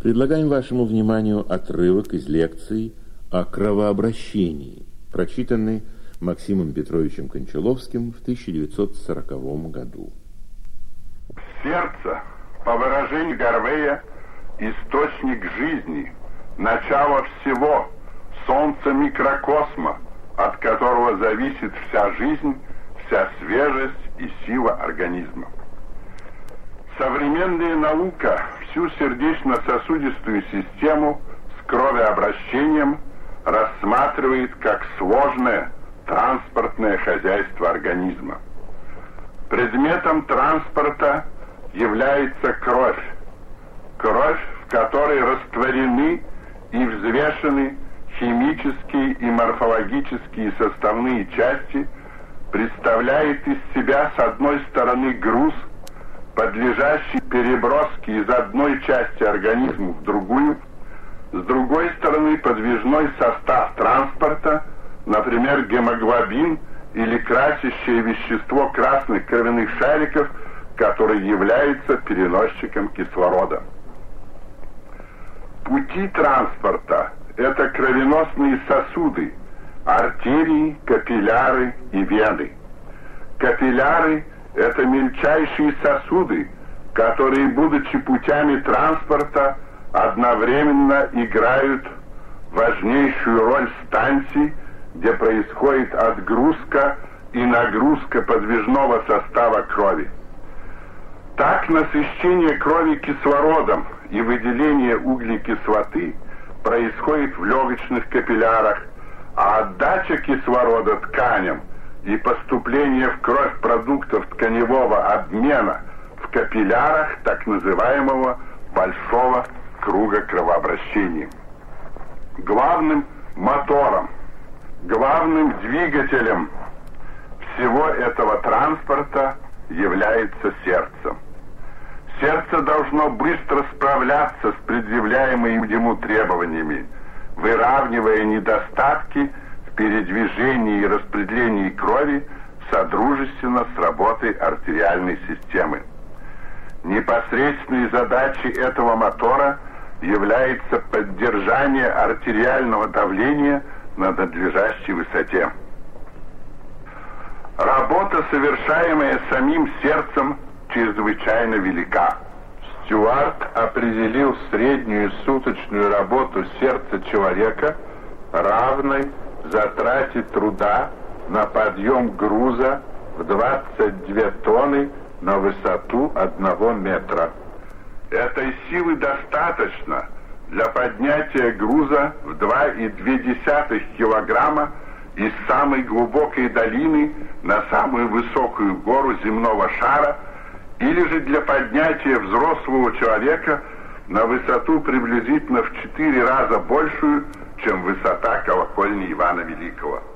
Предлагаем вашему вниманию отрывок из лекции о кровообращении, прочитанный Максимом Петровичем Кончаловским в 1940 году. Сердце, по выражению Гарвея, источник жизни, начало всего, солнце микрокосма, от которого зависит вся жизнь, вся свежесть и сила организма. Современная наука всю сердечно-сосудистую систему с кровообращением рассматривает как сложное транспортное хозяйство организма. Предметом транспорта является кровь. Кровь, в которой растворены и взвешены химические и морфологические составные части, представляет из себя с одной стороны груз, подлежащий переброске из одной части организма в другую, с другой стороны подвижной состав транспорта, например, гемоглобин или красящее вещество красных кровяных шариков, который является переносчиком кислорода. Пути транспорта – это кровеносные сосуды, артерии, капилляры и вены. Капилляры – это мельчайшие сосуды, которые, будучи путями транспорта, одновременно играют важнейшую роль станций, где происходит отгрузка и нагрузка подвижного состава крови. Так насыщение крови кислородом и выделение углекислоты происходит в легочных капиллярах, а отдача кислорода тканям и поступление в кровь продуктов тканевого обмена в капиллярах так называемого большого круга кровообращения. Главным мотором, главным двигателем всего этого транспорта является сердце. Сердце должно быстро справляться с предъявляемыми ему требованиями, выравнивая недостатки в передвижении и распределении крови содружественно с работой артериальной системы. Непосредственной задачей этого мотора является поддержание артериального давления на надлежащей высоте. Работа, совершаемая самим сердцем, чрезвычайно велика. Стюарт определил среднюю суточную работу сердца человека равной затрате труда на подъем груза в 22 тонны на высоту 1 метра. Этой силы достаточно для поднятия груза в 2,2 килограмма из самой глубокой долины на самую высокую гору земного шара, или же для поднятия взрослого человека на высоту приблизительно в 4 раза большую, чем высота колокольни Ивана Великого.